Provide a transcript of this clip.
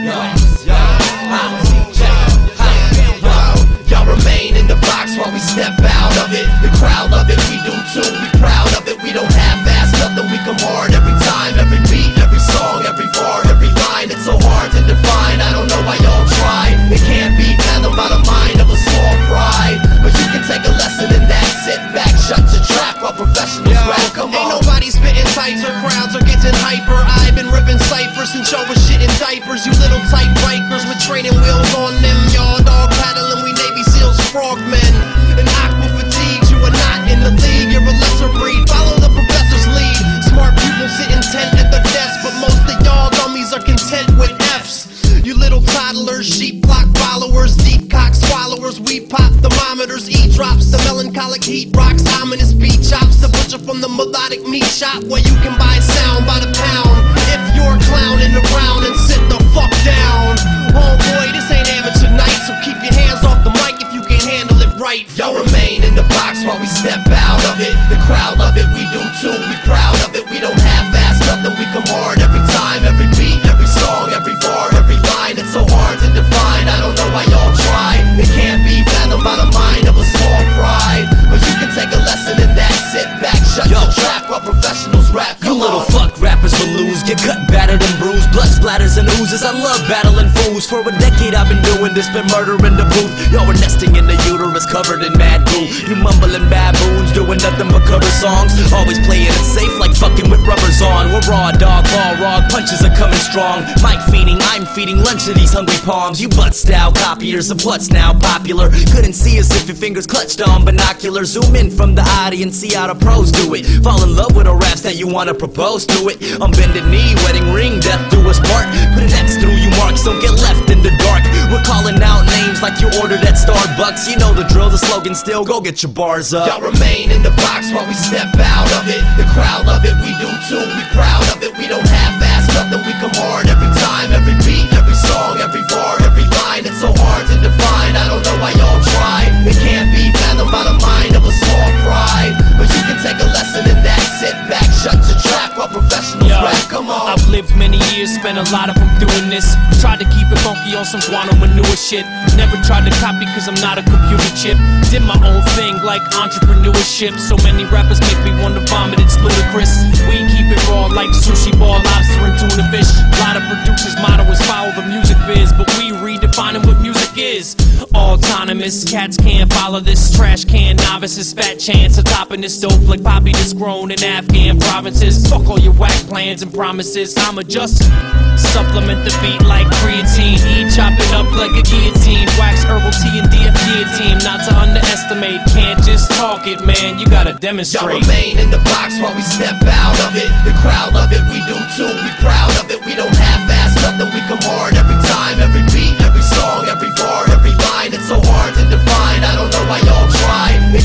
Y'all remain in the box while we step out of it. The crowd love it, we do too, we proud of it. We don't half-ass nothing, we come hard every time. Every beat, every song, every bar, every line. It's so hard to define, I don't know why y'all try. It can't be fathomed by the mind of a small pride. But you can take a lesson in that. Sit back, shut your trap while professionals rap, come on. Ain't nobody spitting tighter, crowds are getting hyper. I've been ripping ciphers since y'all was shitting diapers. You little tight bikers with training wheels on them. Y'all dog paddling, we Navy SEALs, frogmen. And aqua fatigues, you are not in the league, you're a lesser breed. Follow the professor's lead. Smart people sit intent at the desk, but most of y'all dummies are content with F's. You little toddlers, sheep block followers, deep cock swallowers. We pop thermometers, drops the melancholic heat rocks, ominous beat chops. The butcher from the melodic meat shop, where you can buy sound by the pound. If you're clowning around, and sit the fuck down. Oh boy, this ain't amateur night, so keep your hands off the mic if you can handle it right. Y'all remain in the box while we step out of it. The crowd love it, we do too, we proud of it. We don't half-ass nothing, we come hard every time. Every beat, every song, every bar, every line. It's so hard to define, I don't know why y'all try. It can't be fathomed by the mind of a small pride. But you can take a lesson in that. Sit back, shut your trap while professionals rap. You little fuck rappers will lose. Get cut, battered and bruised. Blood splatters and oozes. I love battling fools. For a decade I've been doing this. Been murder in the booth. Y'all were nesting in the uterus covered in mad goo. You mumbling baboons doing nothing but cover songs. Always playing it safe like fucking with rubbers on. We're raw dog, raw punches are coming strong. Mic feeding, I'm feeding lunch to these hungry palms. You butt style copiers of what's now popular. Couldn't see us if your fingers clutched on binoculars. Zoom in from the audience, see how the pros do it. Fall in love with a raps that you wanna propose to it. On bended knee, wedding ring, death do us part. Put an X through you marks, don't get left in the dark. We're calling out names like you ordered at Starbucks. You know the drill, the slogan still, go get your bars up. Y'all remain in the box while we step out of it. The crowd love it, we do too, we proud of it. We don't half-ass nothing, we come hard every time. Every beat, every song, every bar, every line. It's so hard to define, I don't know why y'all try. It can't be fathomed by the mind of a small pride. But you can take a lesson in that. Sit back, shut your trap while professionals rap, come on. I've lived many years, spent a lot of them doing this. Tried to keep it funky on some guano manure shit. Never tried to copy cause I'm not a computer chip. Did my own thing like entrepreneurship. So many rappers make me wanna vomit, it's ludicrous. We keep it raw like sushi ball, lobster and tuna fish. A lot of producers' motto is follow the music biz, but we redefining what music is. Autonomous, cats can't follow this. Trash can novices, fat chance of topping this dope like poppy that's grown in Afghan provinces. Fuck all your whack plans and promises. I'ma just supplement the beat like creatine. Chopping up like a guillotine. Wax, herbal tea, and DF guillotine. Not to underestimate, can't just talk it, man. You gotta demonstrate. Y'all remain in the box while we step out of it. The crowd love it, we do too, we proud of it. We don't half-ass nothing, we come hard every time. Every beat, every song, every bar, every line. It's so hard to define, I don't know why y'all try. It